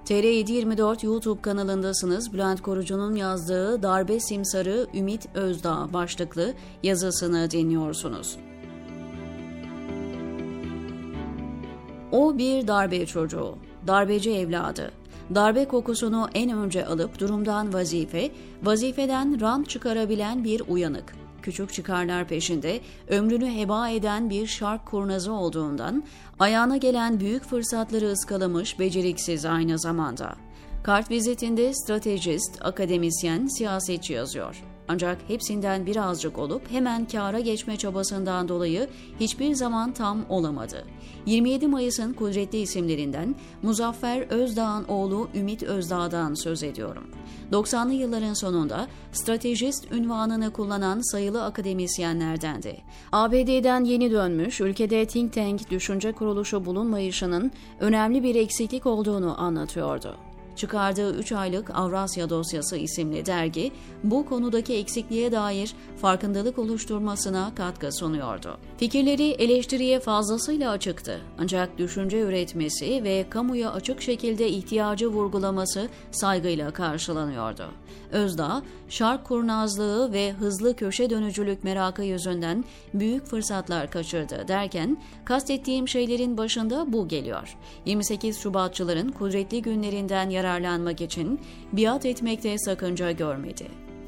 TR724 YouTube kanalındasınız. Bülent Korucu'nun yazdığı Darbe Simsarı Ümit Özdağ başlıklı yazısını dinliyorsunuz. O bir darbe çocuğu, darbeci evladı. Darbe kokusunu en önce alıp durumdan vazifeden rant çıkarabilen bir uyanık. Küçük çıkarlar peşinde ömrünü heba eden bir şark kurnazı olduğundan ayağına gelen büyük fırsatları ıskalamış beceriksiz aynı zamanda. Kartvizitinde stratejist, akademisyen, siyasetçi yazıyor. Ancak hepsinden birazcık olup hemen kâra geçme çabasından dolayı hiçbir zaman tam olamadı. 27 Mayıs'ın kudretli isimlerinden Muzaffer Özdağ'ın oğlu Ümit Özdağ'dan söz ediyorum. 90'lı yılların sonunda stratejist unvanını kullanan sayılı akademisyenlerdendi. ABD'den yeni dönmüş, ülkede think tank düşünce kuruluşu bulunmayışının önemli bir eksiklik olduğunu anlatıyordu. Çıkardığı 3 aylık Avrasya Dosyası isimli dergi, bu konudaki eksikliğe dair farkındalık oluşturmasına katkı sunuyordu. Fikirleri eleştiriye fazlasıyla açıktı. Ancak düşünce üretmesi ve kamuya açık şekilde ihtiyacı vurgulaması saygıyla karşılanıyordu. Özdağ, şark kurnazlığı ve hızlı köşe dönücülük merakı yüzünden büyük fırsatlar kaçırdı derken, kastettiğim şeylerin başında bu geliyor. 28 Şubatçıların kudretli günlerinden yararlanmak için biat etmekte sakınca görmedi.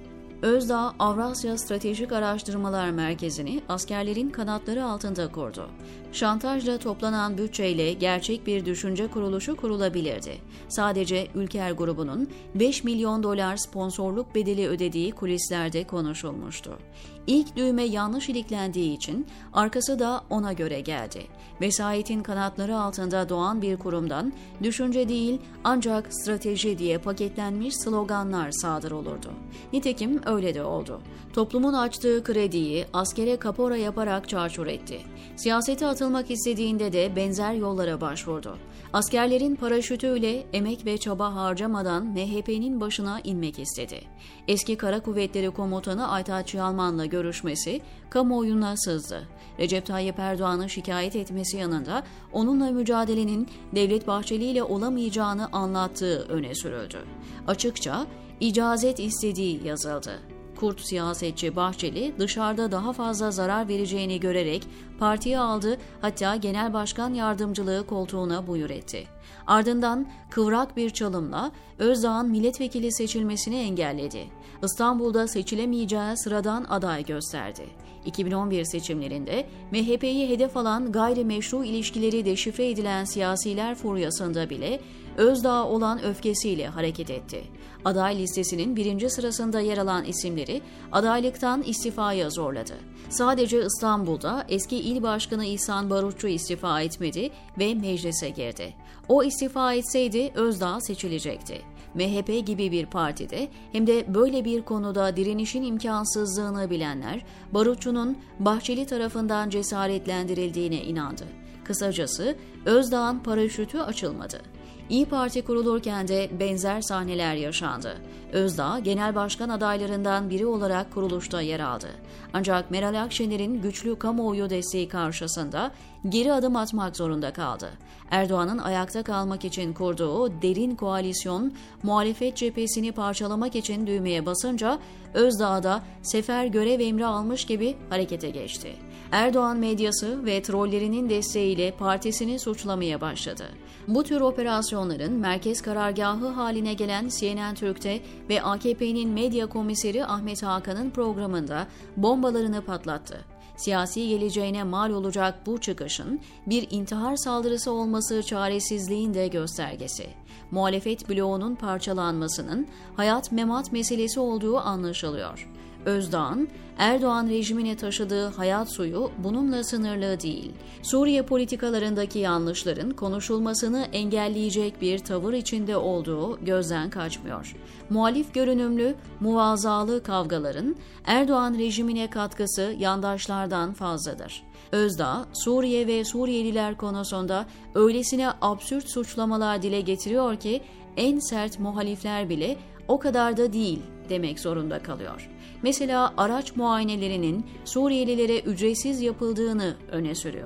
Özdağ, Avrasya Stratejik Araştırmalar Merkezi'ni askerlerin kanatları altında kurdu. Şantajla toplanan bütçeyle gerçek bir düşünce kuruluşu kurulabilirdi. Sadece Ülker grubunun 5 milyon dolar sponsorluk bedeli ödediği kulislerde konuşulmuştu. İlk düğme yanlış iliklendiği için arkası da ona göre geldi. Vesayetin kanatları altında doğan bir kurumdan düşünce değil ancak strateji diye paketlenmiş sloganlar sadır olurdu. Nitekim öyle de oldu. Toplumun açtığı krediyi askere kapora yaparak çarçur etti. Siyasete atılmak istediğinde de benzer yollara başvurdu. Askerlerin paraşütüyle emek ve çaba harcamadan MHP'nin başına inmek istedi. Eski Kara Kuvvetleri Komutanı Aytaç Yalman'la görüşmesi kamuoyuna sızdı. Recep Tayyip Erdoğan'ın şikayet etmesi yanında onunla mücadelenin Devlet Bahçeli ile olamayacağını anlattığı öne sürüldü. Açıkça icazet istediği yazıldı. Kurt siyasetçi Bahçeli dışarıda daha fazla zarar vereceğini görerek partiye aldı, hatta genel başkan yardımcılığı koltuğuna buyur etti. Ardından kıvrak bir çalımla Özdağ'ın milletvekili seçilmesini engelledi. İstanbul'da seçilemeyeceği sıradan aday gösterdi. 2011 seçimlerinde MHP'yi hedef alan gayrimeşru ilişkileri deşifre edilen siyasiler furyasında bile Özdağ'a olan öfkesiyle hareket etti. Aday listesinin 1. sırasında yer alan isimleri adaylıktan istifaya zorladı. Sadece İstanbul'da eski il başkanı İhsan Barutçu istifa etmedi ve meclise girdi. O istifa etseydi Özdağ seçilecekti. MHP gibi bir partide hem de böyle bir konuda direnişin imkansızlığını bilenler Barutçu'nun Bahçeli tarafından cesaretlendirildiğine inandı. Kısacası Özdağ'ın paraşütü açılmadı. İYİ Parti kurulurken de benzer sahneler yaşandı. Özdağ, genel başkan adaylarından biri olarak kuruluşta yer aldı. Ancak Meral Akşener'in güçlü kamuoyu desteği karşısında geri adım atmak zorunda kaldı. Erdoğan'ın ayakta kalmak için kurduğu derin koalisyon, muhalefet cephesini parçalamak için düğmeye basınca Özdağ da sefer görev emri almış gibi harekete geçti. Erdoğan medyası ve trollerinin desteğiyle partisini suçlamaya başladı. Bu tür operasyonların merkez karargahı haline gelen CNN Türk'te ve AKP'nin medya komiseri Ahmet Hakan'ın programında bombalarını patlattı. Siyasi geleceğine mal olacak bu çıkışın bir intihar saldırısı olması çaresizliğin de göstergesi. Muhalefet bloğunun parçalanmasının hayat memat meselesi olduğu anlaşılıyor. Özdağ'ın Erdoğan rejimine taşıdığı hayat suyu bununla sınırlı değil. Suriye politikalarındaki yanlışların konuşulmasını engelleyecek bir tavır içinde olduğu gözden kaçmıyor. Muhalif görünümlü, muvazalı kavgaların Erdoğan rejimine katkısı yandaşlardan fazladır. Özdağ, Suriye ve Suriyeliler konusunda öylesine absürt suçlamalar dile getiriyor ki en sert muhalifler bile o kadar da değil demek zorunda kalıyor. Mesela araç muayenelerinin Suriyelilere ücretsiz yapıldığını öne sürüyor.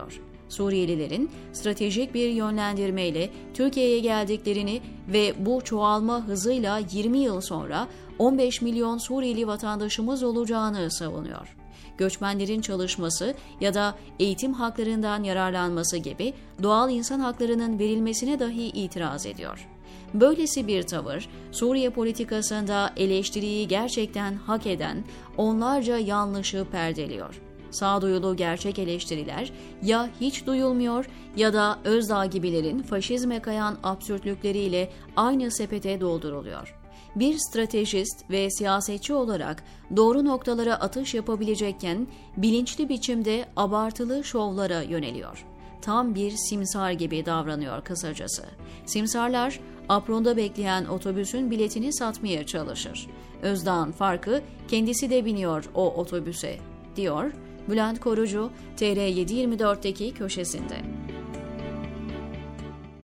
Suriyelilerin stratejik bir yönlendirmeyle Türkiye'ye geldiklerini ve bu çoğalma hızıyla 20 yıl sonra 15 milyon Suriyeli vatandaşımız olacağını savunuyor. Göçmenlerin çalışması ya da eğitim haklarından yararlanması gibi doğal insan haklarının verilmesine dahi itiraz ediyor. Böylesi bir tavır, Suriye politikasında eleştiriyi gerçekten hak eden onlarca yanlışı perdeliyor. Sağduyulu gerçek eleştiriler ya hiç duyulmuyor ya da Özdağ gibilerin faşizme kayan absürtlükleriyle aynı sepete dolduruluyor. Bir stratejist ve siyasetçi olarak doğru noktalara atış yapabilecekken bilinçli biçimde abartılı şovlara yöneliyor. Tam bir simsar gibi davranıyor kısacası. Simsarlar apronda bekleyen otobüsün biletini satmaya çalışır. Özdağ'ın farkı kendisi de biniyor o otobüse, diyor Bülent Korucu TR724'deki köşesinde.